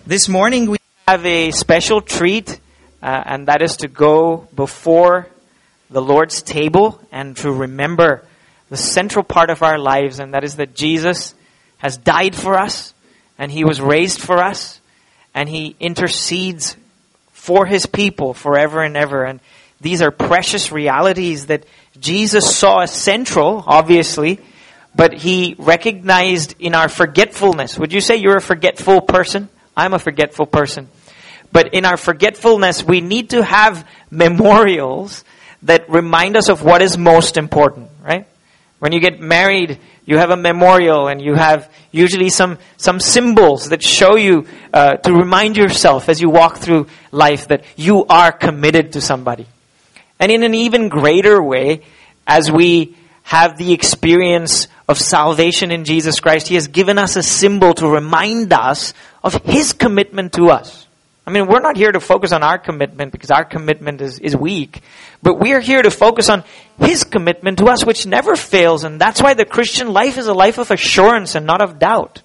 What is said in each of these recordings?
This morning we have a special treat, and that is to go before the Lord's table and to remember the central part of our lives, and that is that Jesus has died for us, and He was raised for us, and He intercedes for His people forever and ever. And these are precious realities that Jesus saw as central, obviously, but He recognized in our forgetfulness. Would you say you're a forgetful person? I'm a forgetful person. But in our forgetfulness, we need to have memorials that remind us of what is most important, right? When you get married, you have a memorial and you have usually some symbols that show you, to remind yourself as you walk through life that you are committed to somebody. And in an even greater way, as we have the experience of salvation in Jesus Christ, He has given us a symbol to remind us of His commitment to us. I mean, we're not here to focus on our commitment because our commitment is weak. But we are here to focus on His commitment to us, which never fails. And that's why the Christian life is a life of assurance and not of doubt.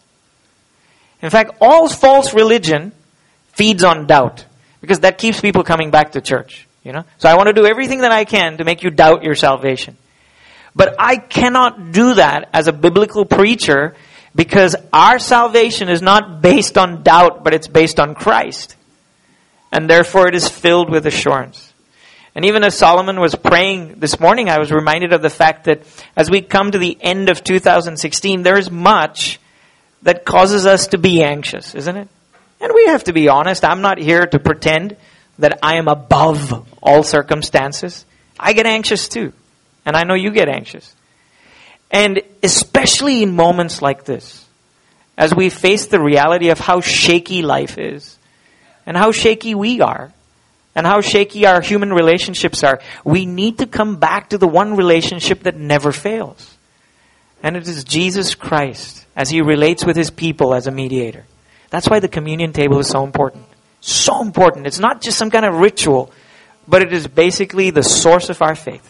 In fact, all false religion feeds on doubt because that keeps people coming back to church. So I want to do everything that I can to make you doubt your salvation. But I cannot do that as a biblical preacher because our salvation is not based on doubt, but it's based on Christ. And therefore it is filled with assurance. And even as Solomon was praying this morning, I was reminded of the fact that as we come to the end of 2016, there is much that causes us to be anxious, isn't it? And we have to be honest. I'm not here to pretend that I am above all circumstances. I get anxious too. And I know you get anxious. And especially in moments like this, as we face the reality of how shaky life is, and how shaky we are, and how shaky our human relationships are, we need to come back to the one relationship that never fails. And it is Jesus Christ, as He relates with His people as a mediator. That's why the communion table is so important. So important. It's not just some kind of ritual, but it is basically the source of our faith.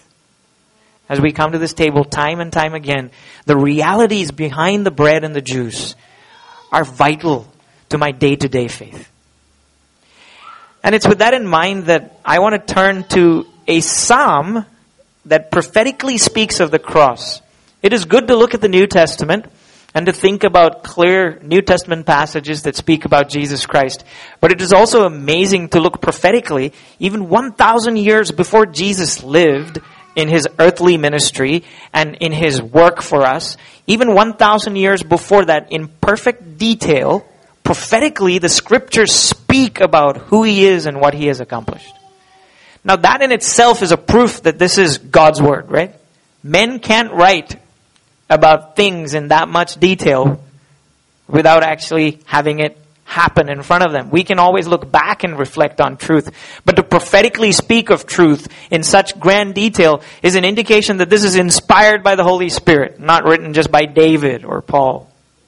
As we come to this table time and time again, the realities behind the bread and the juice are vital to my day-to-day faith. And it's with that in mind that I want to turn to a psalm that prophetically speaks of the cross. It is good to look at the New Testament and to think about clear New Testament passages that speak about Jesus Christ. But it is also amazing to look prophetically, even 1,000 years before Jesus lived in His earthly ministry and in His work for us, even 1,000 years before that, in perfect detail, prophetically, the Scriptures speak about who He is and what He has accomplished. Now that in itself is a proof that this is God's Word, right? Men can't write about things in that much detail without actually having it happen in front of them. We can always look back and reflect on truth. But to prophetically speak of truth in such grand detail is an indication that this is inspired by the Holy Spirit, not written just by David or Paul.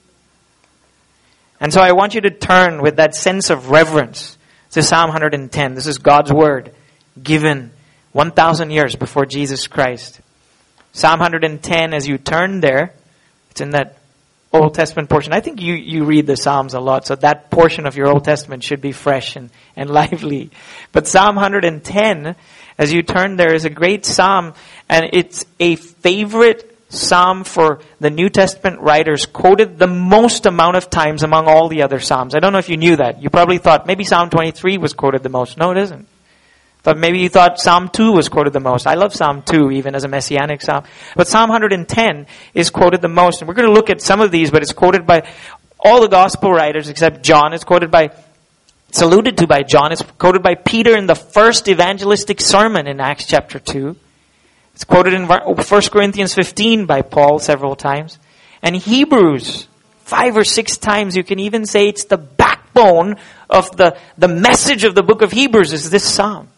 And so I want you to turn with that sense of reverence to Psalm 110. This is God's Word given 1,000 years before Jesus Christ. Psalm 110, as you turn there, it's in that Old Testament portion. I think you read the Psalms a lot, so that portion of your Old Testament should be fresh and lively. But Psalm 110, as you turn there, is a great psalm, and it's a favorite psalm for the New Testament writers, quoted the most amount of times among all the other psalms. I don't know if you knew that. You probably thought maybe Psalm 23 was quoted the most. No, it isn't. But maybe you thought Psalm 2 was quoted the most. I love Psalm 2 even as a messianic psalm. But Psalm 110 is quoted the most. And we're going to look at some of these, but it's quoted by all the gospel writers except John. It's alluded to by John. It's quoted by Peter in the first evangelistic sermon in Acts chapter 2. It's quoted in 1 Corinthians 15 by Paul several times. And Hebrews 5 or 6 times. You can even say it's the backbone of the message of the book of Hebrews is this psalm.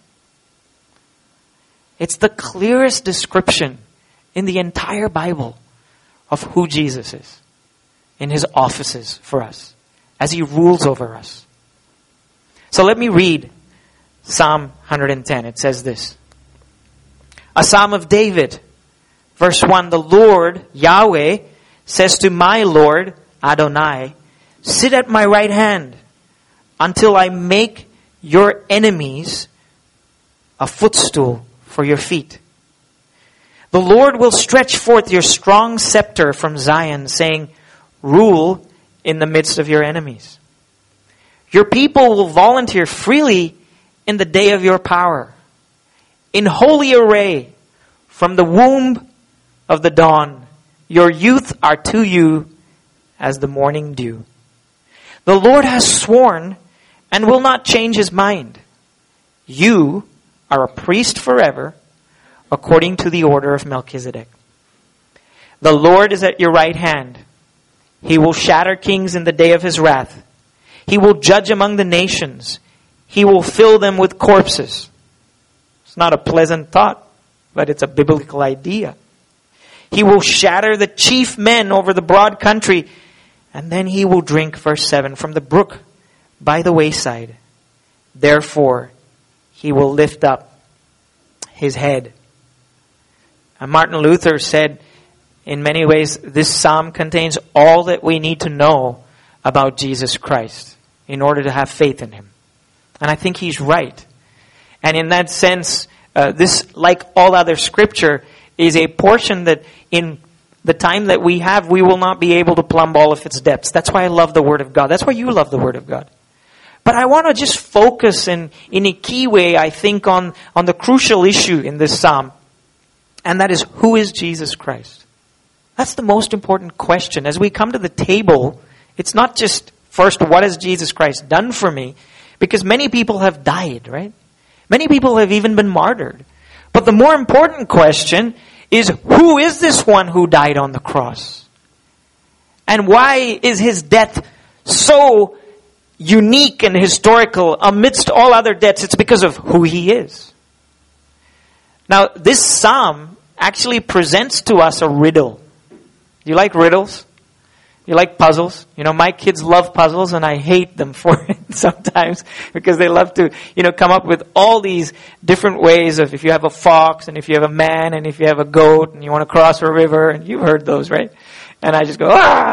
It's the clearest description in the entire Bible of who Jesus is in His offices for us as He rules over us. So let me read Psalm 110. It says this. A psalm of David. Verse 1, the Lord, Yahweh, says to my Lord, Adonai, sit at my right hand until I make your enemies a footstool for your feet. The Lord will stretch forth your strong scepter from Zion, saying, rule in the midst of your enemies. Your people will volunteer freely in the day of your power. In holy array, from the womb of the dawn, your youth are to you as the morning dew. The Lord has sworn and will not change his mind. You are a priest forever, according to the order of Melchizedek. The Lord is at your right hand. He will shatter kings in the day of his wrath. He will judge among the nations. He will fill them with corpses. It's not a pleasant thought, but it's a biblical idea. He will shatter the chief men over the broad country, and then he will drink, verse 7, from the brook by the wayside. Therefore, he will lift up his head. And Martin Luther said, in many ways, this psalm contains all that we need to know about Jesus Christ in order to have faith in him. And I think he's right. And in that sense, this, like all other scripture, is a portion that in the time that we have, we will not be able to plumb all of its depths. That's why I love the Word of God. That's why you love the Word of God. But I want to just focus in a key way, I think, on the crucial issue in this psalm. And that is, who is Jesus Christ? That's the most important question. As we come to the table, it's not just, first, what has Jesus Christ done for me? Because many people have died, right? Many people have even been martyred. But the more important question is, who is this one who died on the cross? And why is his death so unique and historical amidst all other deaths? It's because of who he is. Now, this psalm actually presents to us a riddle. Do you like riddles? You like puzzles? You know, my kids love puzzles and I hate them for it sometimes because they love to, come up with all these different ways of if you have a fox and if you have a man and if you have a goat and you want to cross a river, and you've heard those, right? And I just go,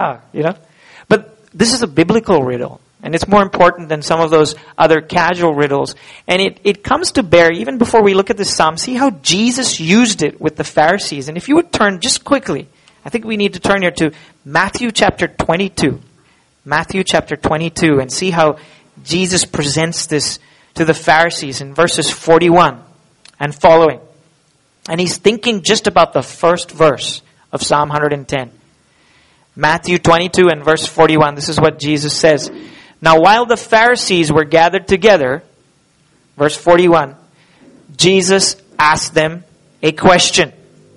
But this is a biblical riddle. And it's more important than some of those other casual riddles. And it comes to bear, even before we look at this psalm, see how Jesus used it with the Pharisees. And if you would turn just quickly, I think we need to turn here to Matthew chapter 22. Matthew chapter 22, and see how Jesus presents this to the Pharisees in verses 41 and following. And he's thinking just about the first verse of Psalm 110. Matthew 22 and verse 41. This is what Jesus says. Now while the Pharisees were gathered together, verse 41, Jesus asked them a question.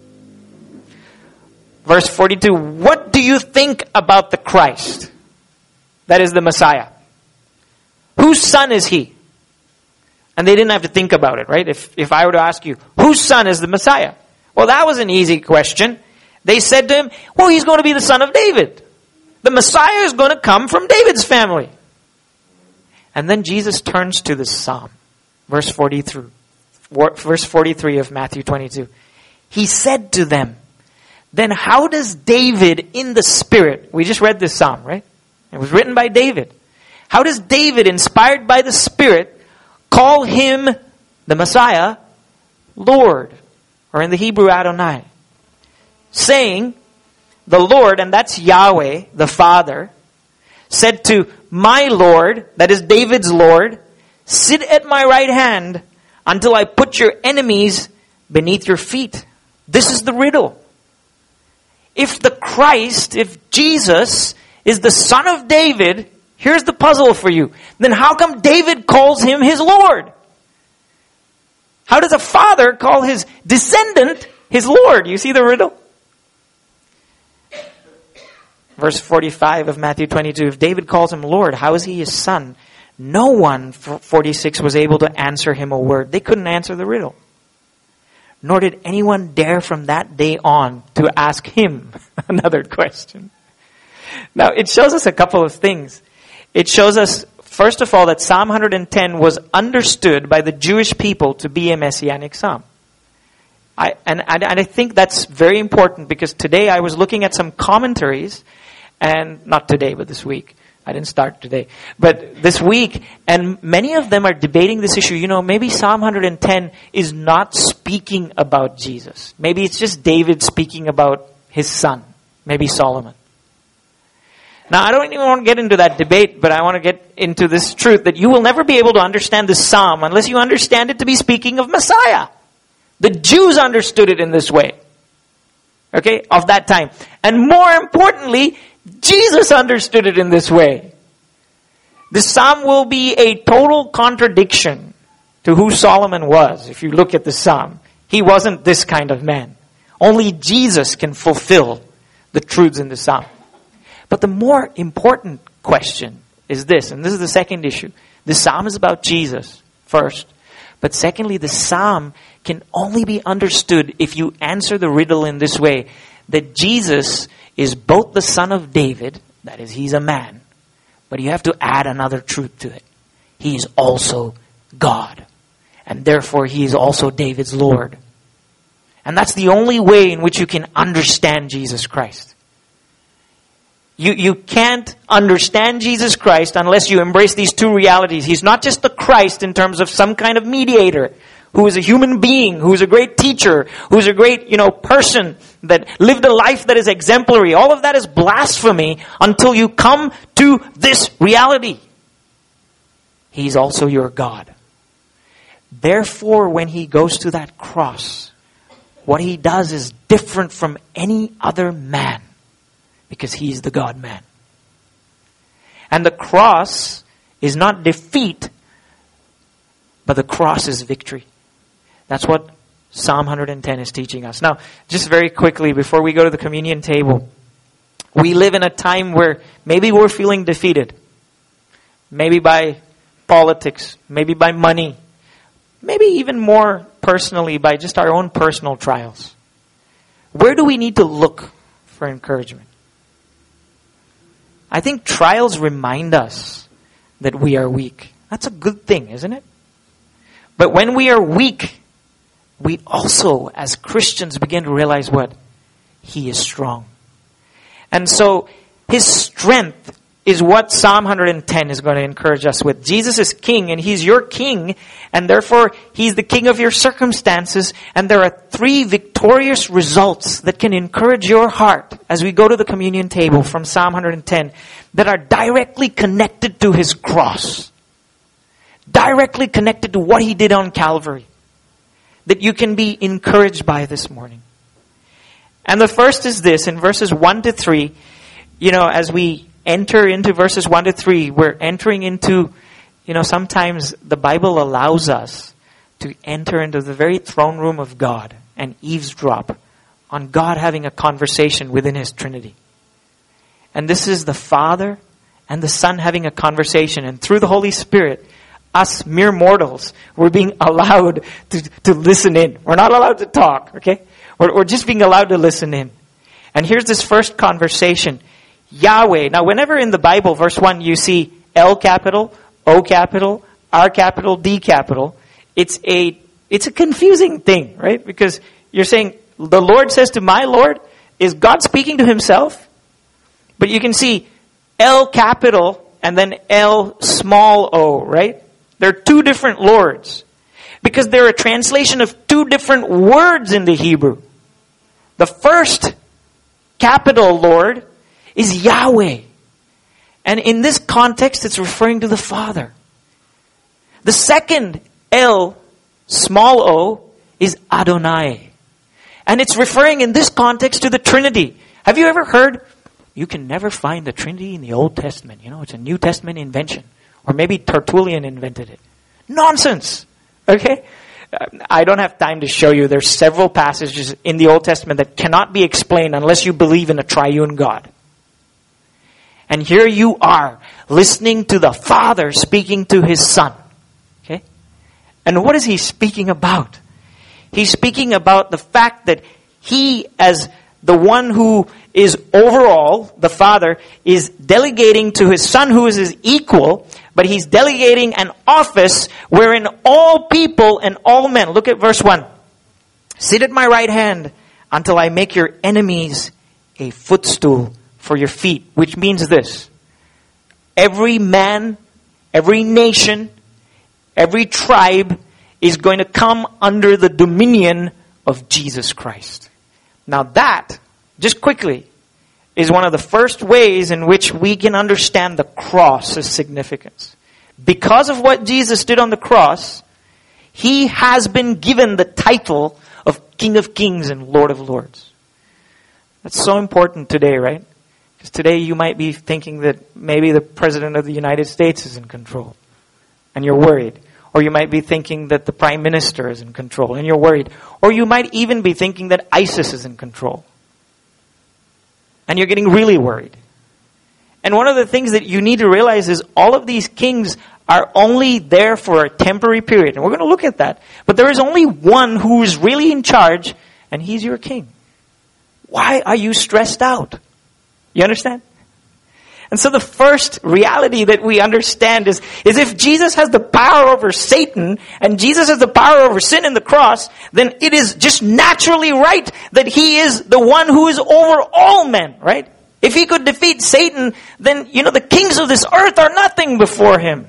Verse 42, what do you think about the Christ? That is the Messiah. Whose son is he? And they didn't have to think about it, right? If I were to ask you, whose son is the Messiah? Well, that was an easy question. They said to him, well, he's going to be the son of David. The Messiah is going to come from David's family. And then Jesus turns to this psalm. Verse 43 of Matthew 22. He said to them, then how does David in the Spirit, we just read this psalm, right? It was written by David. How does David, inspired by the Spirit, call him, the Messiah, Lord? Or in the Hebrew, Adonai. Saying, the Lord, and that's Yahweh, the Father, said to my Lord, that is David's Lord, sit at my right hand until I put your enemies beneath your feet. This is the riddle. If the Christ, if Jesus is the son of David, here's the puzzle for you. Then how come David calls him his Lord? How does a father call his descendant his Lord? You see the riddle? Verse 45 of Matthew 22, if David calls him Lord, how is he his son? No one, 46, was able to answer him a word. They couldn't answer the riddle. Nor did anyone dare from that day on to ask him another question. Now, it shows us a couple of things. It shows us, first of all, that Psalm 110 was understood by the Jewish people to be a messianic psalm. I think that's very important because today I was looking at some commentaries, and not today, but this week. I didn't start today. But this week, and many of them are debating this issue. Maybe Psalm 110 is not speaking about Jesus. Maybe it's just David speaking about his son. Maybe Solomon. Now, I don't even want to get into that debate, but I want to get into this truth that you will never be able to understand this psalm unless you understand it to be speaking of Messiah. The Jews understood it in this way. Okay, of that time. And more importantly, Jesus understood it in this way. The psalm will be a total contradiction to who Solomon was. If you look at the psalm, he wasn't this kind of man. Only Jesus can fulfill the truths in the psalm. But the more important question is this, and this is the second issue. The psalm is about Jesus, first. But secondly, the psalm can only be understood if you answer the riddle in this way, that Jesus is both the son of David, that is, he's a man, but you have to add another truth to it. He is also God. And therefore, he is also David's Lord. And that's the only way in which you can understand Jesus Christ. You can't understand Jesus Christ unless you embrace these two realities. He's not just the Christ in terms of some kind of mediator, who is a human being, who is a great teacher, who is a great, person that lived a life that is exemplary. All of that is blasphemy until you come to this reality. He's also your God. Therefore, when he goes to that cross, what he does is different from any other man. Because he is the God-man. And the cross is not defeat, but the cross is victory. That's what Psalm 110 is teaching us. Now, just very quickly, before we go to the communion table, we live in a time where maybe we're feeling defeated. Maybe by politics, maybe by money, maybe even more personally by just our own personal trials. Where do we need to look for encouragement? I think trials remind us that we are weak. That's a good thing, isn't it? But when we are weak, we also, as Christians, begin to realize what? He is strong. And so, his strength is what Psalm 110 is going to encourage us with. Jesus is king, and he's your king, and therefore, he's the king of your circumstances, and there are 3 victorious results that can encourage your heart as we go to the communion table from Psalm 110 that are directly connected to his cross. Directly connected to what he did on Calvary. That you can be encouraged by this morning. And the first is this, in verses 1 to 3, as we enter into verses 1 to 3, we're entering into, sometimes the Bible allows us to enter into the very throne room of God and eavesdrop on God having a conversation within his Trinity. And this is the Father and the Son having a conversation. And through the Holy Spirit, us mere mortals, we're being allowed to listen in. We're not allowed to talk, okay? We're just being allowed to listen in. And here's this first conversation. Yahweh. Now, whenever in the Bible, verse 1, you see L capital, O capital, R capital, D capital, it's a confusing thing, right? Because you're saying, the Lord says to my Lord, is God speaking to himself? But you can see L capital and then L small o, right? They're 2 different Lords. Because they're a translation of 2 different words in the Hebrew. The first capital Lord is Yahweh. And in this context, it's referring to the Father. The second L, small o, is Adonai. And it's referring in this context to the Trinity. Have you ever heard, you can never find the Trinity in the Old Testament. It's a New Testament invention. Or maybe Tertullian invented it. Nonsense! Okay? I don't have time to show you. There's several passages in the Old Testament that cannot be explained unless you believe in a triune God. And here you are, listening to the Father speaking to his Son. Okay? And what is he speaking about? He's speaking about the fact that he, as the one who is overall, the Father, is delegating to his Son who is his equal, but he's delegating an office wherein all people and all men, look at verse 1, sit at my right hand until I make your enemies a footstool for your feet, which means this. every man, every nation, every tribe is going to come under the dominion of Jesus Christ. Now that, just quickly, is one of the first ways in which we can understand the cross's significance. Because of what Jesus did on the cross, He has been given the title of King of Kings and Lord of Lords. That's so important today, right? Because today you might be thinking that maybe the President of the United States is in control, and you're worried. Or you might be thinking that the Prime Minister is in control, and you're worried. Or you might even be thinking that ISIS is in control, and you're getting really worried. And one of the things that you need to realize is all of these kings are only there for a temporary period. And we're going to look at that. But there is only one who is really in charge, and He's your king. Why are you stressed out? You understand? And so the first reality that we understand is if Jesus has the power over Satan and Jesus has the power over sin in the cross, then it is just naturally right that He is the one who is over all men, right? If He could defeat Satan, then, the kings of this earth are nothing before Him.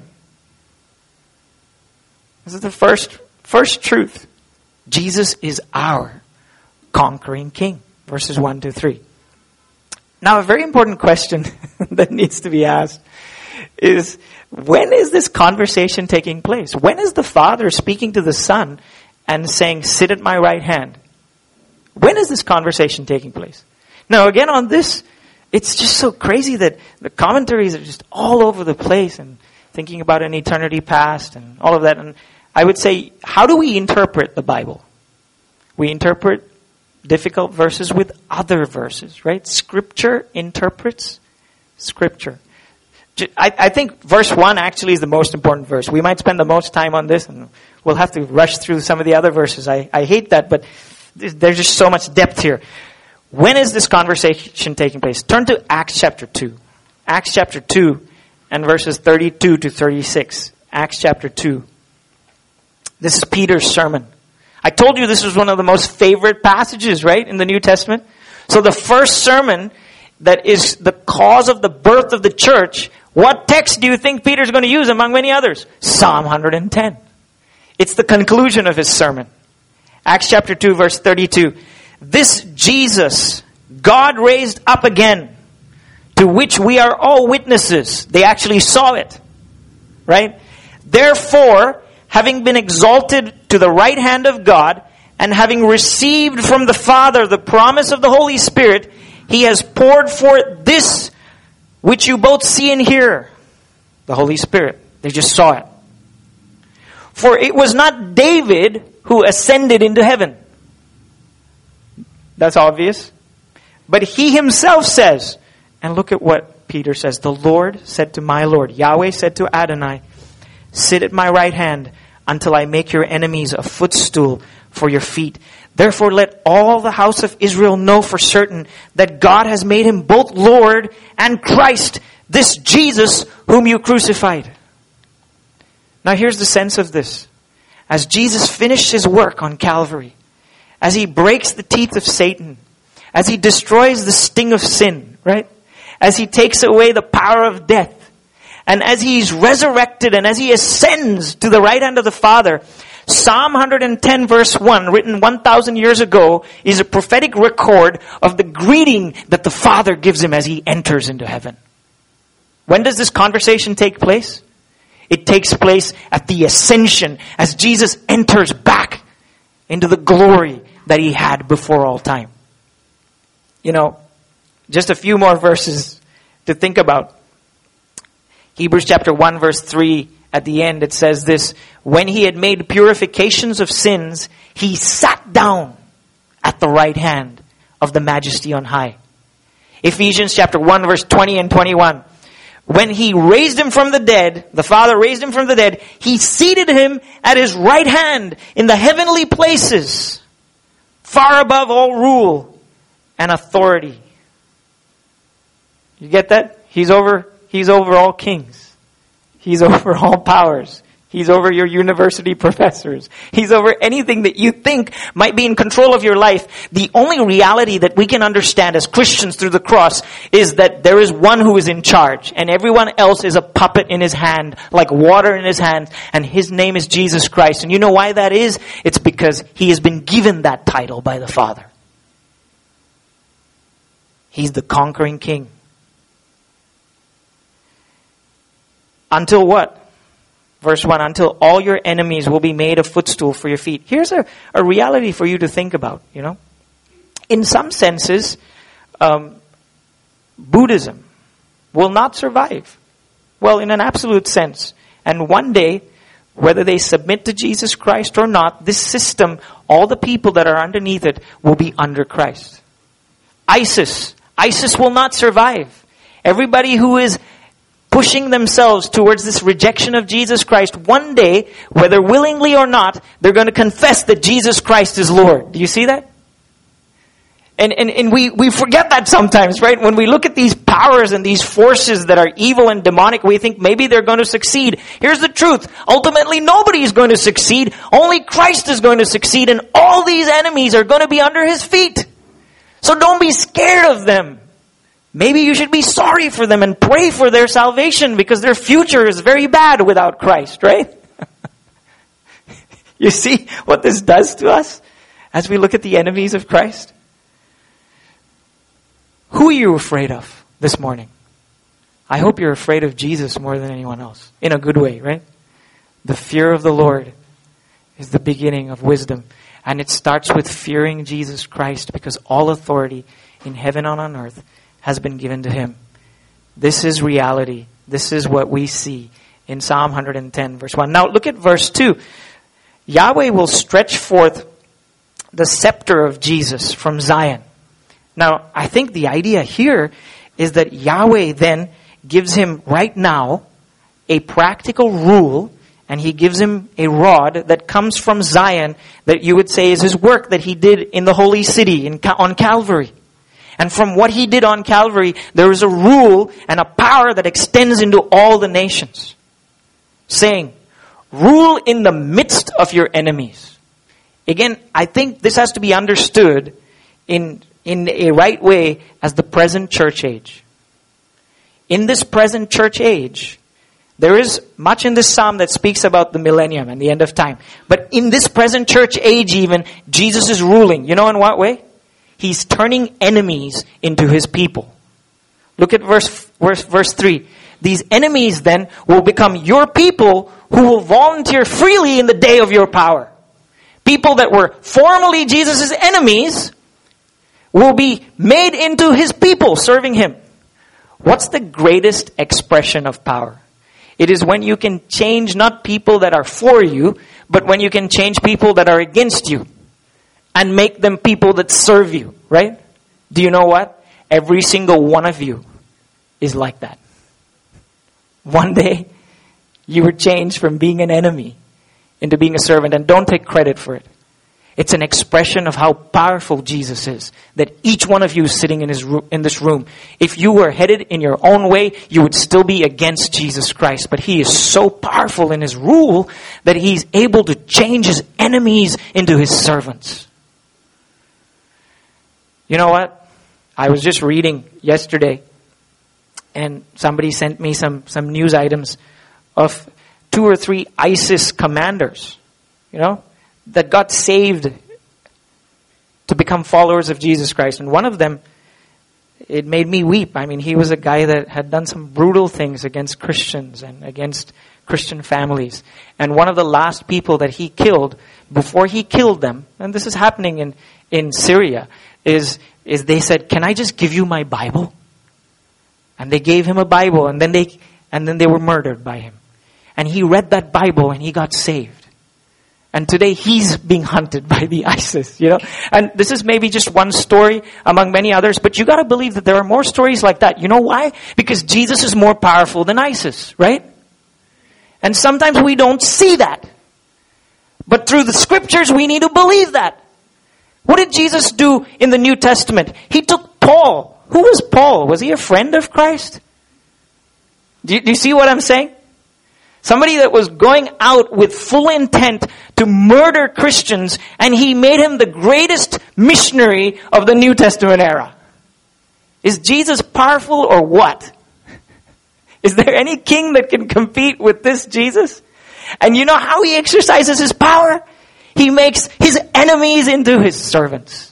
This is the first truth. Jesus is our conquering king. Verses 1 to 3. Now, a very important question that needs to be asked is, when is this conversation taking place? When is the Father speaking to the Son and saying, sit at my right hand? When is this conversation taking place? Now, again, on this, it's just so crazy that the commentaries are just all over the place and thinking about an eternity past and all of that. And I would say, how do we interpret the Bible? We interpret difficult verses with other verses, right? Scripture interprets Scripture. I think verse 1 actually is the most important verse. We might spend the most time on this, and we'll have to rush through some of the other verses. I hate that, but there's just so much depth here. When is this conversation taking place? Turn to Acts chapter 2. Acts chapter 2 and verses 32 to 36. Acts chapter 2. This is Peter's sermon. I told you this was one of the most favorite passages, right, in the New Testament. So the first sermon that is the cause of the birth of the church, what text do you think Peter's going to use among many others? Psalm 110. It's the conclusion of his sermon. Acts chapter 2, verse 32. This Jesus, God raised up again, to which we are all witnesses. They actually saw it, right? Therefore, having been exalted to the right hand of God, and having received from the Father the promise of the Holy Spirit, He has poured forth this which you both see and hear. The Holy Spirit. They just saw it. For it was not David who ascended into heaven. That's obvious. But he himself says, and look at what Peter says. The Lord said to my Lord, Yahweh said to Adonai, sit at my right hand until I make your enemies a footstool for your feet. Therefore let all the house of Israel know for certain that God has made Him both Lord and Christ, this Jesus whom you crucified. Now here's the sense of this. As Jesus finished His work on Calvary, as He breaks the teeth of Satan, as He destroys the sting of sin, right? As He takes away the power of death, and as He's resurrected and as He ascends to the right hand of the Father, Psalm 110 verse 1, written 1,000 years ago, is a prophetic record of the greeting that the Father gives Him as He enters into heaven. When does this conversation take place? It takes place at the ascension, as Jesus enters back into the glory that He had before all time. Just a few more verses to think about. Hebrews chapter 1 verse 3, at the end it says this, when He had made purifications of sins, He sat down at the right hand of the Majesty on high. Ephesians chapter 1 verse 20 and 21, when He raised Him from the dead, the Father raised Him from the dead, He seated Him at His right hand in the heavenly places, far above all rule and authority. You get that? He's over all kings. He's over all powers. He's over your university professors. He's over anything that you think might be in control of your life. The only reality that we can understand as Christians through the cross is that there is one who is in charge, and everyone else is a puppet in his hand, like water in his hand, and his name is Jesus Christ. And you know why that is? It's because he has been given that title by the Father. He's the conquering king. Until what? Verse 1, until all your enemies will be made a footstool for your feet. Here's a reality for you to think about, you know. In some senses, Buddhism will not survive. Well, in an absolute sense. And one day, whether they submit to Jesus Christ or not, this system, all the people that are underneath it will be under Christ. ISIS will not survive. Everybody who is pushing themselves towards this rejection of Jesus Christ, one day, whether willingly or not, they're going to confess that Jesus Christ is Lord. Do you see that? And we forget that sometimes, right? When we look at these powers and these forces that are evil and demonic, we think maybe they're going to succeed. Here's the truth. Ultimately, nobody is going to succeed. Only Christ is going to succeed, and all these enemies are going to be under his feet. So don't be scared of them. Maybe you should be sorry for them and pray for their salvation, because their future is very bad without Christ, right? You see what this does to us as we look at the enemies of Christ? Who are you afraid of this morning? I hope you're afraid of Jesus more than anyone else. In a good way, right? The fear of the Lord is the beginning of wisdom. And it starts with fearing Jesus Christ, because all authority in heaven and on earth has been given to him. This is reality. This is what we see in Psalm 110 verse 1. Now look at verse 2. Yahweh will stretch forth the scepter of Jesus from Zion. Now I think the idea here is that Yahweh then gives him right now a practical rule, and he gives him a rod that comes from Zion that you would say is his work that he did in the holy city on Calvary. And from what he did on Calvary, there is a rule and a power that extends into all the nations. Saying, rule in the midst of your enemies. Again, I think this has to be understood in a right way as the present church age. In this present church age, there is much in this psalm that speaks about the millennium and the end of time. But in this present church age even, Jesus is ruling. You know in what way? He's turning enemies into his people. Look at verse 3. These enemies then will become your people, who will volunteer freely in the day of your power. People that were formerly Jesus' enemies will be made into his people, serving him. What's the greatest expression of power? It is when you can change not people that are for you, but when you can change people that are against you and make them people that serve you, right? Do you know what? Every single one of you is like that. One day, you were changed from being an enemy into being a servant, and don't take credit for it. It's an expression of how powerful Jesus is. That each one of you sitting in this room, if you were headed in your own way, you would still be against Jesus Christ. But he is so powerful in his rule that he's able to change his enemies into his servants. You know what? I was just reading yesterday, and somebody sent me some news items of 2 or 3 ISIS commanders, that got saved to become followers of Jesus Christ. And one of them, it made me weep. I mean, he was a guy that had done some brutal things against Christians and against Christian families. And one of the last people that he killed, before he killed them, and this is happening in Syria, is they said, "Can I just give you my Bible?" And they gave him a Bible, and then they were murdered by him. And he read that Bible and he got saved. And today he's being hunted by the ISIS, And this is maybe just one story among many others, but you got to believe that there are more stories like that. You know why? Because Jesus is more powerful than ISIS, right? And sometimes we don't see that. But through the scriptures, we need to believe that. What did Jesus do in the New Testament? He took Paul. Who was Paul? Was he a friend of Christ? Do you see what I'm saying? Somebody that was going out with full intent to murder Christians, and he made him the greatest missionary of the New Testament era. Is Jesus powerful or what? Is there any king that can compete with this Jesus? And you know how he exercises his power? He makes his enemies into his servants.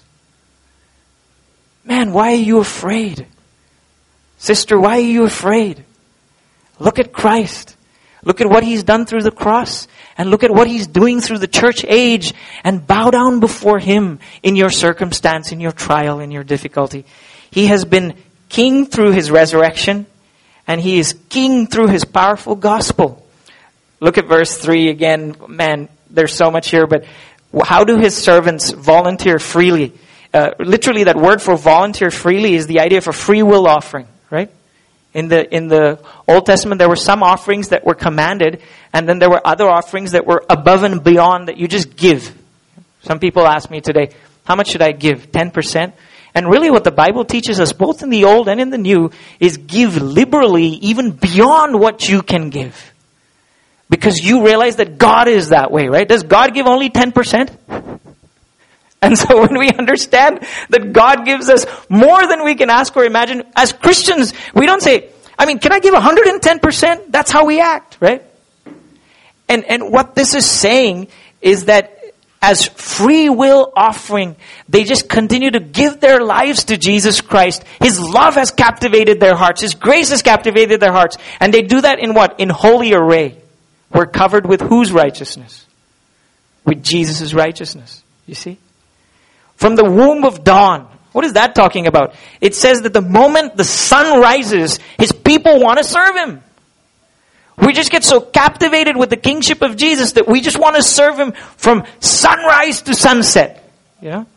Man, why are you afraid? Sister, why are you afraid? Look at Christ. Look at what he's done through the cross. And look at what he's doing through the church age. And bow down before him in your circumstance, in your trial, in your difficulty. He has been king through his resurrection. And he is king through his powerful gospel. Look at verse 3 again. Man, there's so much here. But how do his servants volunteer freely? Literally, that word for volunteer freely is the idea of a free will offering, right? In the Old Testament, there were some offerings that were commanded, and then there were other offerings that were above and beyond that you just give. Some people ask me today, how much should I give? 10%? And really what the Bible teaches us, both in the Old and in the New, is give liberally even beyond what you can give. Because you realize that God is that way, right? Does God give only 10%? And so when we understand that God gives us more than we can ask or imagine, as Christians, we don't say, can I give 110%? That's how we act, right? And what this is saying is that as free will offering, they just continue to give their lives to Jesus Christ. His love has captivated their hearts. His grace has captivated their hearts. And they do that in what? In holy array. We're covered with whose righteousness? With Jesus' righteousness. You see? From the womb of dawn. What is that talking about? It says that the moment the sun rises, his people want to serve him. We just get so captivated with the kingship of Jesus that we just want to serve him from sunrise to sunset. You know?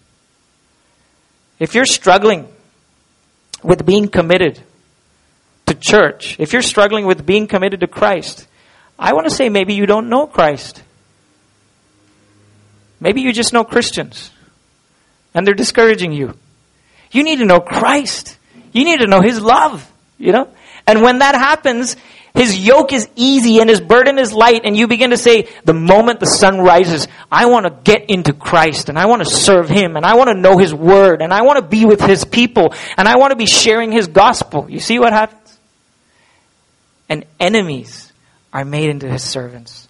If you're struggling with being committed to church, if you're struggling with being committed to Christ, I want to say maybe you don't know Christ. Maybe you just know Christians. And they're discouraging you. You need to know Christ. You need to know his love. You know? And when that happens, his yoke is easy and his burden is light. And you begin to say, the moment the sun rises, I want to get into Christ. And I want to serve him. And I want to know his word. And I want to be with his people. And I want to be sharing his gospel. You see what happens? And enemies are made into his servants.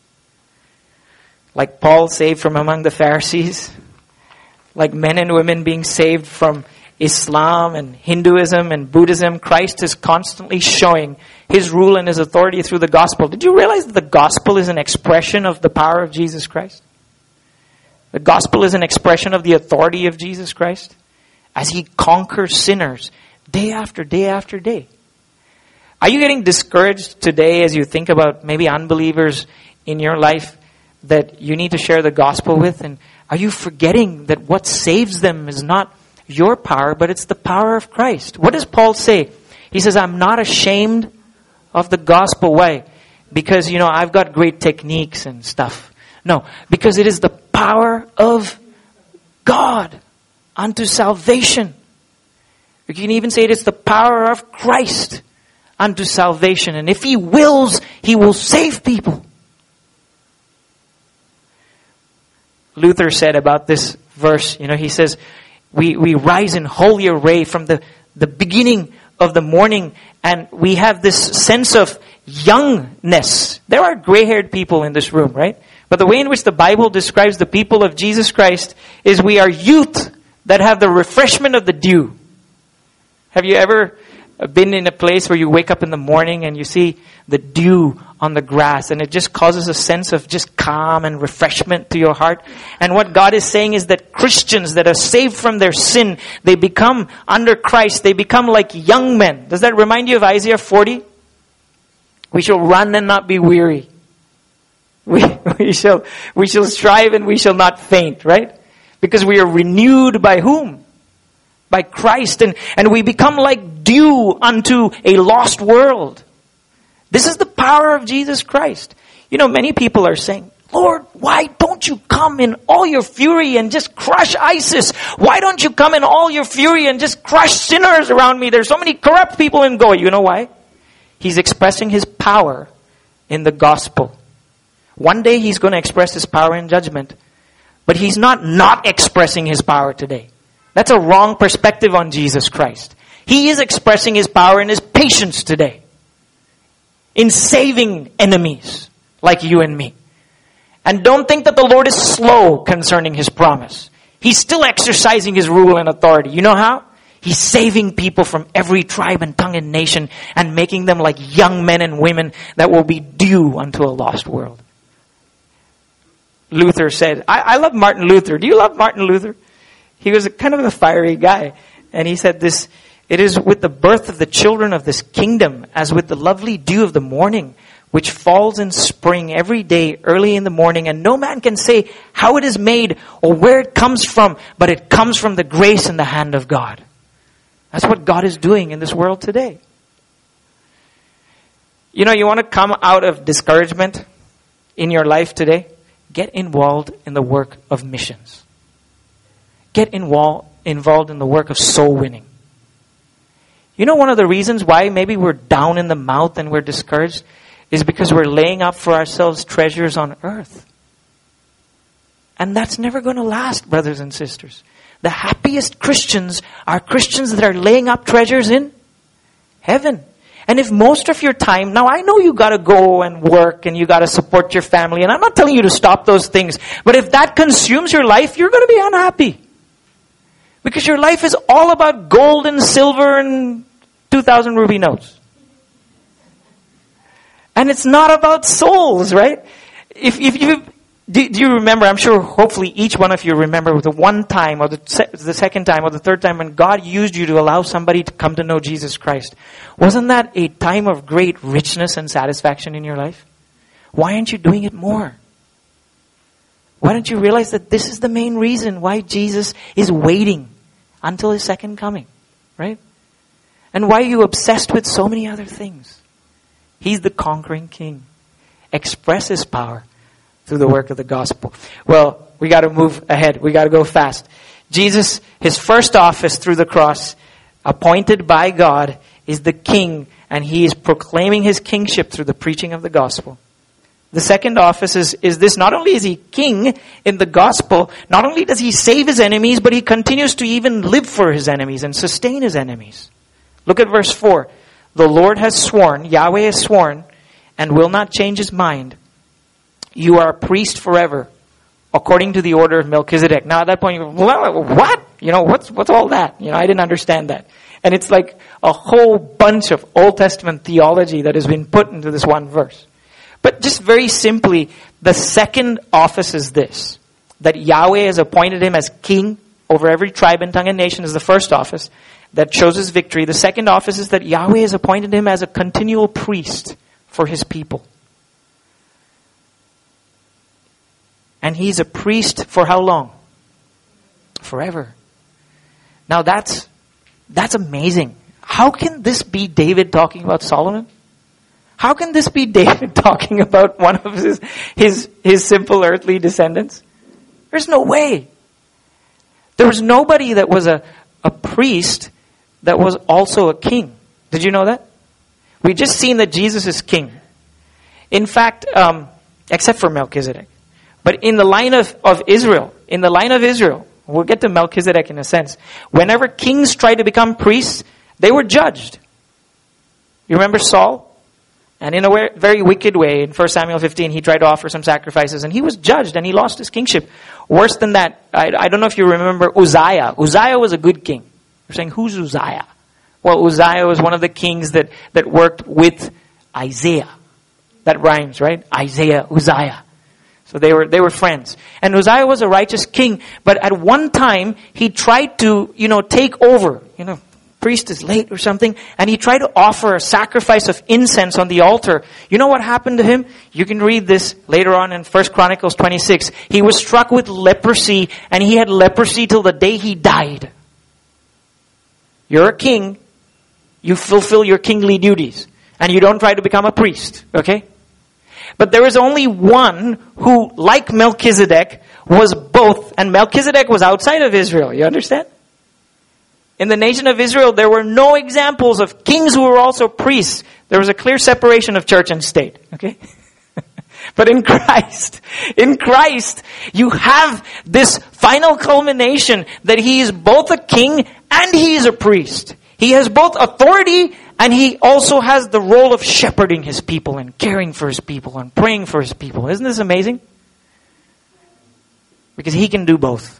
Like Paul saved from among the Pharisees. Like men and women being saved from Islam and Hinduism and Buddhism, Christ is constantly showing his rule and his authority through the gospel. Did you realize that the gospel is an expression of the power of Jesus Christ? The gospel is an expression of the authority of Jesus Christ as he conquers sinners day after day after day. Are you getting discouraged today as you think about maybe unbelievers in your life that you need to share the gospel with? And are you forgetting that what saves them is not your power, but it's the power of Christ? What does Paul say? He says, I'm not ashamed of the gospel. Why? Because, I've got great techniques and stuff. No, because it is the power of God unto salvation. You can even say it's the power of Christ unto salvation. And if he wills, he will save people. Luther said about this verse, he says, we rise in holy array from the beginning of the morning, and we have this sense of youngness. There are gray-haired people in this room, right? But the way in which the Bible describes the people of Jesus Christ is we are youth that have the refreshment of the dew. Have you ever been in a place where you wake up in the morning and you see the dew on the grass, and it just causes a sense of just calm and refreshment to your heart? And what God is saying is that Christians that are saved from their sin, they become under Christ, they become like young men. Does that remind you of Isaiah 40? We shall run and not be weary. We shall strive and we shall not faint, right? Because we are renewed by whom? By Christ, and we become like dew unto a lost world. This is the power of Jesus Christ. Many people are saying, Lord, why don't you come in all your fury and just crush ISIS? Why don't you come in all your fury and just crush sinners around me? There's so many corrupt people in Goa. You know why? He's expressing his power in the gospel. One day he's going to express his power in judgment. But he's not expressing his power today. That's a wrong perspective on Jesus Christ. He is expressing his power in his patience today. In saving enemies like you and me. And don't think that the Lord is slow concerning his promise. He's still exercising his rule and authority. You know how? He's saving people from every tribe and tongue and nation and making them like young men and women that will be due unto a lost world. Luther said, I love Martin Luther. Do you love Martin Luther? He was kind of a fiery guy. And he said this, it is with the birth of the children of this kingdom, as with the lovely dew of the morning, which falls in spring every day early in the morning, and no man can say how it is made or where it comes from, but it comes from the grace and the hand of God. That's what God is doing in this world today. You know, you want to come out of discouragement in your life today? Get involved in the work of missions. Get involved in the work of soul winning. You know, one of the reasons why maybe we're down in the mouth and we're discouraged is because we're laying up for ourselves treasures on earth. And that's never going to last, brothers and sisters. The happiest Christians are Christians that are laying up treasures in heaven. And if most of your time, now I know you got to go and work and you got to support your family, and I'm not telling you to stop those things, but if that consumes your life, you're going to be unhappy. Because your life is all about gold and silver and 2,000 ruby notes. And it's not about souls, right? If you do you remember, I'm sure hopefully each one of you remember the one time or the second time or the third time when God used you to allow somebody to come to know Jesus Christ. Wasn't that a time of great richness and satisfaction in your life? Why aren't you doing it more? Why don't you realize that this is the main reason why Jesus is waiting until his second coming, right? And why are you obsessed with so many other things? He's the conquering king. Express his power through the work of the gospel. Well, we got to move ahead. We got to go fast. Jesus, his first office through the cross, appointed by God, is the king, and he is proclaiming his kingship through the preaching of the gospel. The second office is this: not only is he king in the gospel, not only does he save his enemies, but he continues to even live for his enemies and sustain his enemies. Look at verse 4. The Lord has sworn, Yahweh has sworn, and will not change his mind. You are a priest forever, according to the order of Melchizedek. Now at that point, you go, what? You know, what's all that? You know, I didn't understand that. And it's like a whole bunch of Old Testament theology that has been put into this one verse. But just very simply, the second office is this: that Yahweh has appointed him as king over every tribe and tongue and nation is the first office that shows his victory. The second office is that Yahweh has appointed him as a continual priest for his people. And he's a priest for how long? Forever. Now that's amazing. How can this be David talking about Solomon? How can this be David talking about one of his simple earthly descendants? There's no way. There was nobody that was a priest that was also a king. Did you know that? We just seen that Jesus is king. In fact, except for Melchizedek. But in the line of Israel, we'll get to Melchizedek in a sense. Whenever kings tried to become priests, they were judged. You remember Saul? And in a very wicked way, in 1 Samuel 15, he tried to offer some sacrifices and he was judged and he lost his kingship. Worse than that, I don't know if you remember Uzziah. Uzziah was a good king. You're saying, who's Uzziah? Well, Uzziah was one of the kings that worked with Isaiah. That rhymes, right? Isaiah, Uzziah. So they were friends. And Uzziah was a righteous king, but at one time he tried to, take over. Priest is late or something, and he tried to offer a sacrifice of incense on the altar. You know what happened to him? You can read this later on in 1 Chronicles 26. He was struck with leprosy, and he had leprosy till the day he died. You're a king. You fulfill your kingly duties, and you don't try to become a priest, okay? But there is only one who, like Melchizedek, was both, and Melchizedek was outside of Israel. You understand? In the nation of Israel, there were no examples of kings who were also priests. There was a clear separation of church and state. Okay? But in Christ, you have this final culmination that he is both a king and he is a priest. He has both authority and he also has the role of shepherding his people and caring for his people and praying for his people. Isn't this amazing? Because he can do both.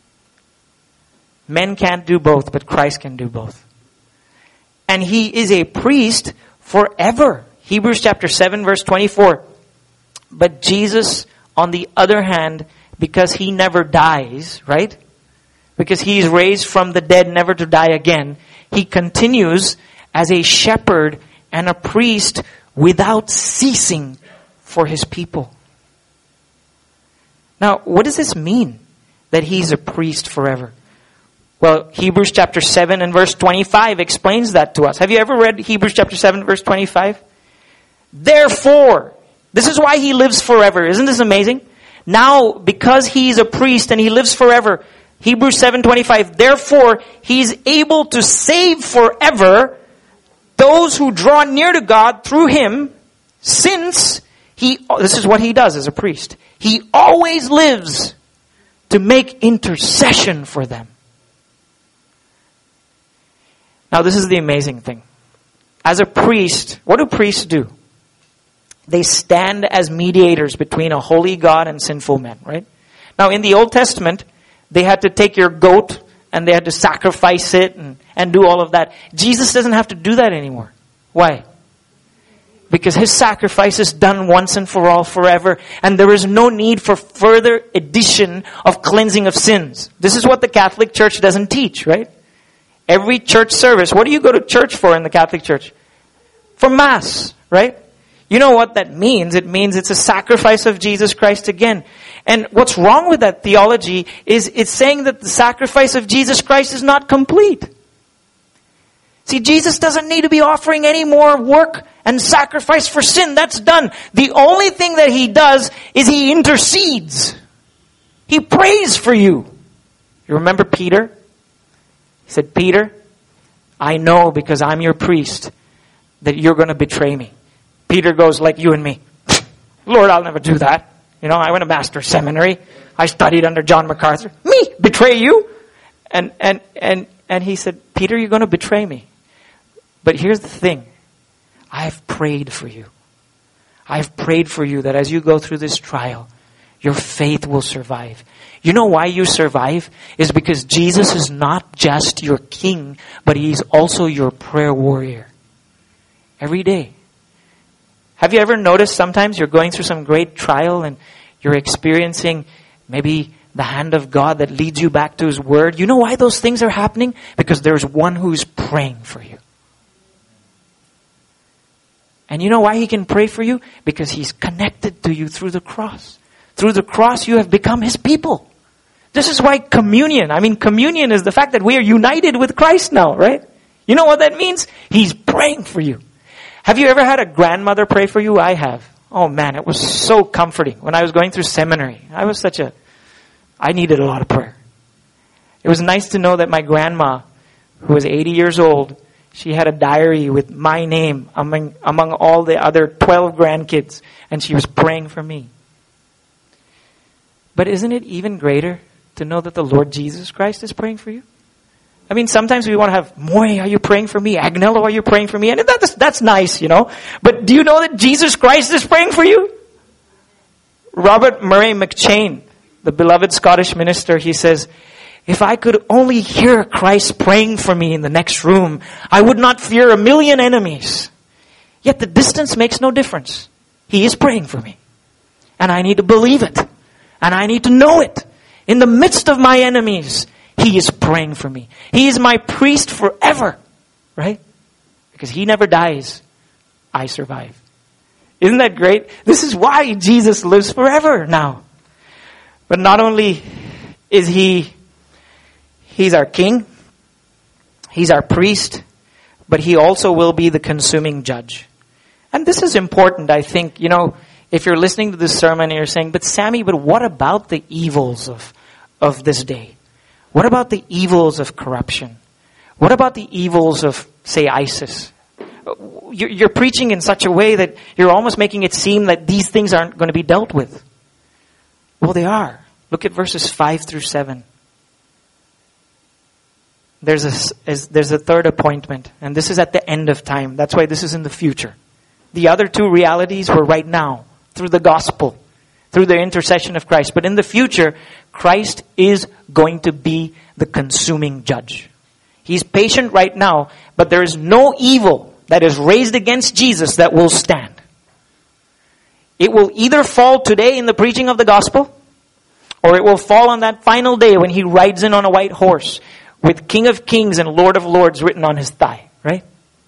Men can't do both, but Christ can do both. And he is a priest forever. Hebrews chapter 7 verse 24. But Jesus, on the other hand, because he never dies, right? Because he is raised from the dead never to die again, he continues as a shepherd and a priest without ceasing for his people. Now, what does this mean? That he's a priest forever? Well, Hebrews chapter 7 and verse 25 explains that to us. Have you ever read Hebrews chapter 7 verse 25? Therefore, this is why he lives forever. Isn't this amazing? Now, because he's a priest and he lives forever, Hebrews 7:25, therefore, he's able to save forever those who draw near to God through him, since this is what he does as a priest. He always lives to make intercession for them. Now, this is the amazing thing. As a priest, what do priests do? They stand as mediators between a holy God and sinful men, right? Now, in the Old Testament, they had to take your goat and they had to sacrifice it and do all of that. Jesus doesn't have to do that anymore. Why? Because his sacrifice is done once and for all forever, and there is no need for further addition of cleansing of sins. This is what the Catholic Church doesn't teach, right? Every church service, what do you go to church for in the Catholic Church? For Mass, right? You know what that means? It means it's a sacrifice of Jesus Christ again. And what's wrong with that theology is it's saying that the sacrifice of Jesus Christ is not complete. See, Jesus doesn't need to be offering any more work and sacrifice for sin. That's done. The only thing that he does is he intercedes. He prays for you. You remember Peter? He said, Peter, I know because I'm your priest that you're going to betray me. Peter goes like you and me. Lord, I'll never do that. You know, I went to master's seminary. I studied under John MacArthur. Me? Betray you? And he said, Peter, you're going to betray me. But here's the thing. I've prayed for you. I've prayed for you that as you go through this trial, your faith will survive. You know why you survive? Is because Jesus is not just your king, but he's also your prayer warrior. Every day. Have you ever noticed sometimes you're going through some great trial and you're experiencing maybe the hand of God that leads you back to his word? You know why those things are happening? Because there's one who's praying for you. And you know why he can pray for you? Because he's connected to you through the cross. Through the cross you have become his people. This is why communion is the fact that we are united with Christ now, right? You know what that means? He's praying for you. Have you ever had a grandmother pray for you? I have. Oh man, it was so comforting. When I was going through seminary, I needed a lot of prayer. It was nice to know that my grandma, who was 80 years old, she had a diary with my name among all the other 12 grandkids, and she was praying for me. But isn't it even greater to know that the Lord Jesus Christ is praying for you? I mean, sometimes we want to have, Moy, are you praying for me? Agnello, are you praying for me? And that's nice, you know. But do you know that Jesus Christ is praying for you? Robert Murray McCheyne, the beloved Scottish minister, he says, if I could only hear Christ praying for me in the next room, I would not fear 1,000,000 enemies. Yet the distance makes no difference. He is praying for me. And I need to believe it. And I need to know it. In the midst of my enemies, he is praying for me. He is my priest forever. Right? Because he never dies. I survive. Isn't that great? This is why Jesus lives forever now. But not only is he's our king, he's our priest, but he also will be the consuming judge. And this is important, I think. You know, if you're listening to this sermon and you're saying, but Sammy, but what about the evils of this day? What about the evils of corruption? What about the evils of, say, ISIS? you're preaching in such a way that you're almost making it seem that these things aren't going to be dealt with. Well, they are. Look at verses 5 through 7. There's a third appointment, and this is at the end of time. That's why this is in the future. The other two realities were right now, through the gospel, through the intercession of Christ. But in the future, Christ is going to be the consuming judge. He's patient right now, but there is no evil that is raised against Jesus that will stand. It will either fall today in the preaching of the gospel, or it will fall on that final day when he rides in on a white horse with King of Kings and Lord of Lords written on his thigh, right?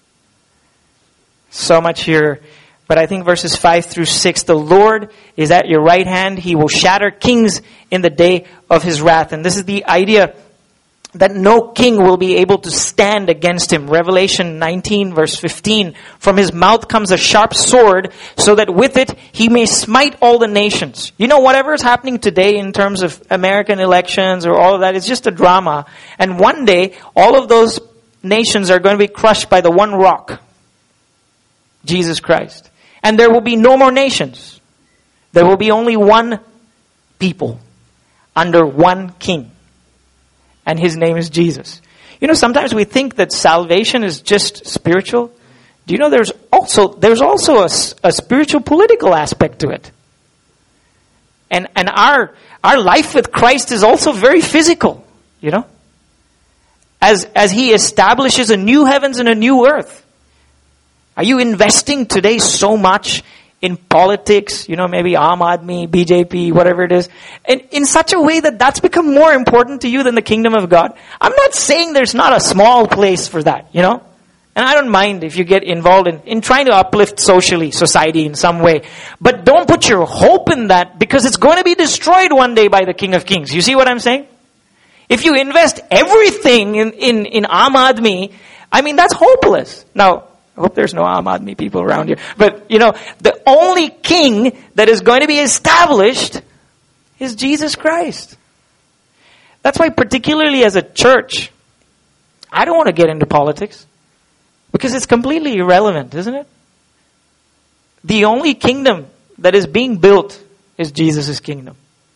So much here. But I think verses 5 through 6, the Lord is at your right hand. He will shatter kings in the day of his wrath. And this is the idea that no king will be able to stand against him. Revelation 19 verse 15. From his mouth comes a sharp sword, so that with it he may smite all the nations. You know, whatever is happening today in terms of American elections or all of that is just a drama. And one day, all of those nations are going to be crushed by the one rock, Jesus Christ. And there will be no more nations. There will be only one people under one king. And his name is Jesus. You know, sometimes we think that salvation is just spiritual. Do you know there's also a spiritual political aspect to it? And our life with Christ is also very physical, you know? As he establishes a new heavens and a new earth. Are you investing today so much in politics, you know, maybe Aam Aadmi, BJP, whatever it is, in such a way that that's become more important to you than the kingdom of God? I'm not saying there's not a small place for that, you know? And I don't mind if you get involved in trying to uplift society in some way. But don't put your hope in that, because it's going to be destroyed one day by the King of Kings. You see what I'm saying? If you invest everything in Aam Aadmi, I mean, that's hopeless. Now, I hope there's no Aam Aadmi people around here. But, you know, the only king that is going to be established is Jesus Christ. That's why, particularly as a church, I don't want to get into politics. Because it's completely irrelevant, isn't it? The only kingdom that is being built is Jesus' kingdom.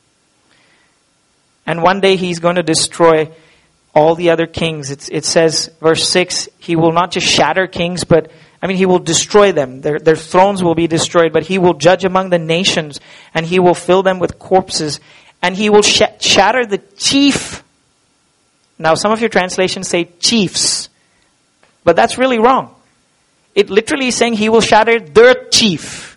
And one day he's going to destroy all the other kings. It says, verse 6, he will not just shatter kings, but, he will destroy them. Their thrones will be destroyed, but he will judge among the nations, and he will fill them with corpses, and he will shatter the chief. Now, some of your translations say chiefs, but that's really wrong. It literally is saying he will shatter the chief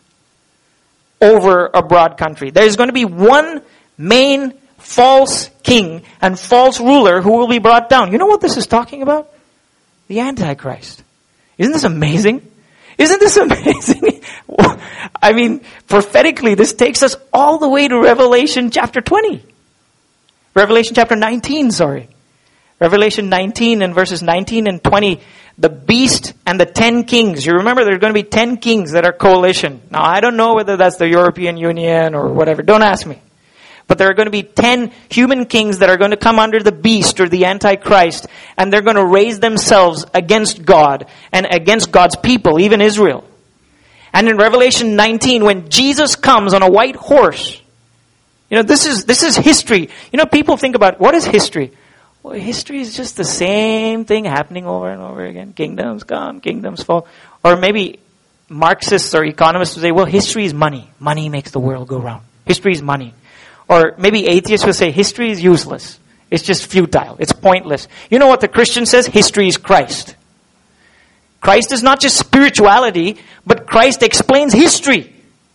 over a broad country. There is going to be one main false king and false ruler who will be brought down. You know what this is talking about? The Antichrist. Isn't this amazing? Isn't this amazing? Prophetically, this takes us all the way to Revelation chapter 20. Revelation chapter 19, sorry. Revelation 19 and verses 19 and 20. The beast and the 10 kings. You remember there are going to be 10 kings that are coalition. Now, I don't know whether that's the European Union or whatever. Don't ask me. But there are going to be 10 human kings that are going to come under the beast or the Antichrist, and they're going to raise themselves against God and against God's people, even Israel. And in Revelation 19, when Jesus comes on a white horse, this is history. People think about, what is history? Well, history is just the same thing happening over and over again. Kingdoms come, kingdoms fall. Or maybe Marxists or economists would say, well, history is money. Money makes the world go round. History is money. Or maybe atheists will say history is useless. It's just futile. It's pointless. You know what the Christian says? History is Christ. Christ is not just spirituality, but Christ explains history.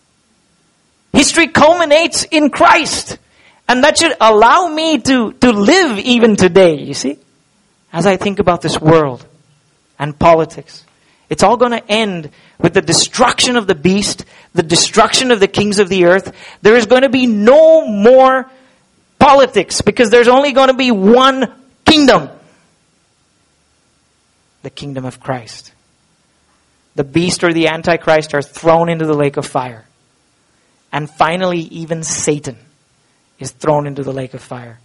History culminates in Christ. And that should allow me to live even today, you see? As I think about this world and politics. It's all going to end with the destruction of the beast, the destruction of the kings of the earth. There is going to be no more politics, because there's only going to be one kingdom. The kingdom of Christ. The beast or the Antichrist are thrown into the lake of fire. And finally, even Satan is thrown into the lake of fire.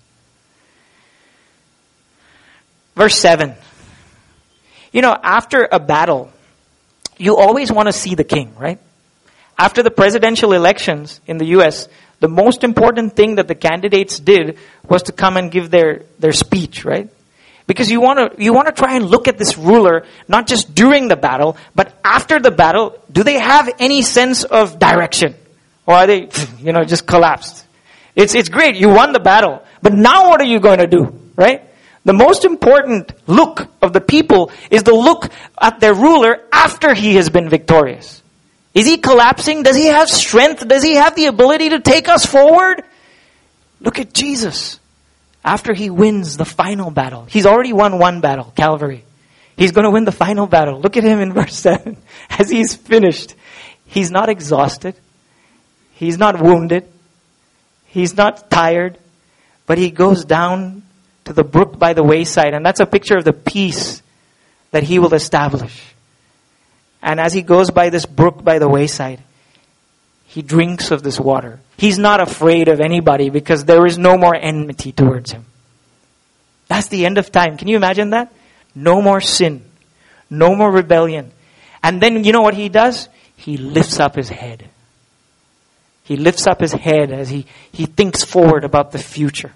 Verse 7. After a battle, you always want to see the king, right? After the presidential elections in the US, the most important thing that the candidates did was to come and give their speech, right? Because you want to try and look at this ruler, not just during the battle, but after the battle. Do they have any sense of direction? Or are they, just collapsed? It's great, you won the battle. But now what are you going to do, right? The most important look of the people is the look at their ruler after he has been victorious. Is he collapsing? Does he have strength? Does he have the ability to take us forward? Look at Jesus. After he wins the final battle. He's already won one battle, Calvary. He's going to win the final battle. Look at him in verse 7. As he's finished, he's not exhausted. He's not wounded. He's not tired. But he goes down to the brook by the wayside. And that's a picture of the peace that he will establish. And as he goes by this brook by the wayside, he drinks of this water. He's not afraid of anybody because there is no more enmity towards him. That's the end of time. Can you imagine that? No more sin. No more rebellion. And then you know what he does? He lifts up his head. He lifts up his head as he thinks forward about the future.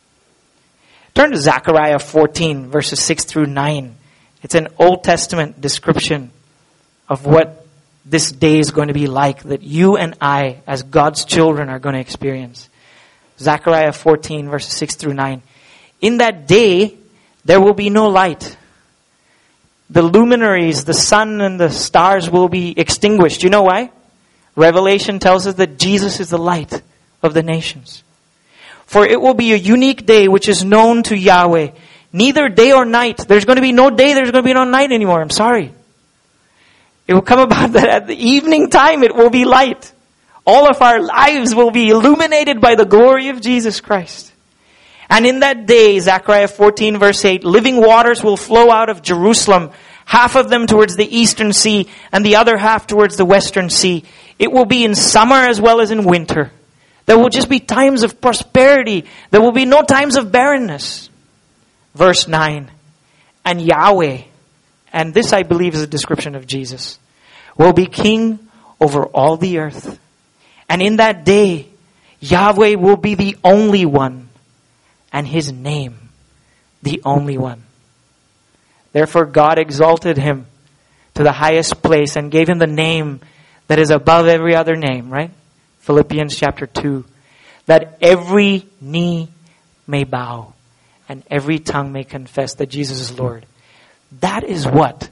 Turn to Zechariah 14, verses 6 through 9. It's an Old Testament description of what this day is going to be like, that you and I, as God's children, are going to experience. Zechariah 14, verses 6 through 9. In that day, there will be no light. The luminaries, the sun and the stars will be extinguished. You know why? Revelation tells us that Jesus is the light of the nations. For it will be a unique day which is known to Yahweh. Neither day or night. There's going to be no day, there's going to be no night anymore. I'm sorry. It will come about that at the evening time it will be light. All of our lives will be illuminated by the glory of Jesus Christ. And in that day, Zechariah 14 verse 8, living waters will flow out of Jerusalem, half of them towards the eastern sea and the other half towards the western sea. It will be in summer as well as in winter. There will just be times of prosperity. There will be no times of barrenness. Verse 9, and Yahweh, and this I believe is a description of Jesus, will be king over all the earth. And in that day, Yahweh will be the only one, and his name, the only one. Therefore God exalted him to the highest place and gave him the name that is above every other name, right? Philippians chapter 2. That every knee may bow and every tongue may confess that Jesus is Lord. That is what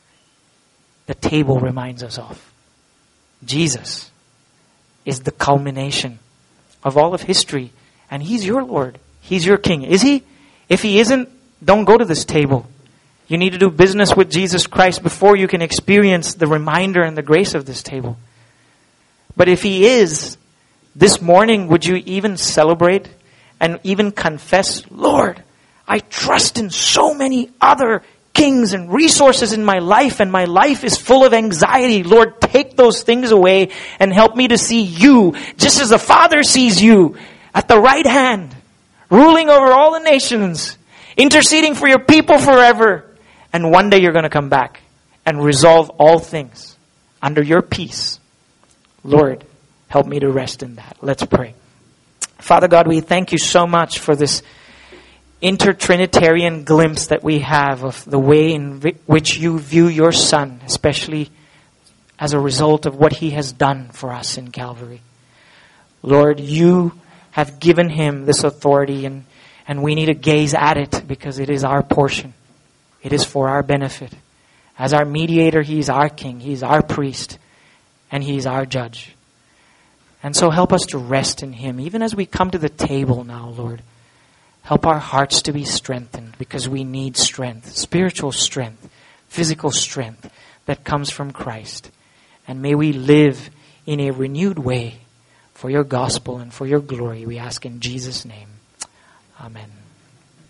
the table reminds us of. Jesus is the culmination of all of history. And he's your Lord. He's your King. Is he? If he isn't, don't go to this table. You need to do business with Jesus Christ before you can experience the reminder and the grace of this table. But if he is, this morning, would you even celebrate and even confess, Lord, I trust in so many other kings and resources in my life, and my life is full of anxiety. Lord, take those things away and help me to see you just as the Father sees you at the right hand, ruling over all the nations, interceding for your people forever. And one day you're going to come back and resolve all things under your peace. Lord, help me to rest in that. Let's pray. Father God, we thank you so much for this inter-Trinitarian glimpse that we have of the way in which you view your Son, especially as a result of what he has done for us in Calvary. Lord, you have given him this authority, and we need to gaze at it because it is our portion. It is for our benefit. As our mediator, he is our king, he is our priest, and he is our judge. And so help us to rest in him, even as we come to the table now, Lord. Help our hearts to be strengthened because we need strength, spiritual strength, physical strength that comes from Christ. And may we live in a renewed way for your gospel and for your glory. We ask in Jesus' name. Amen.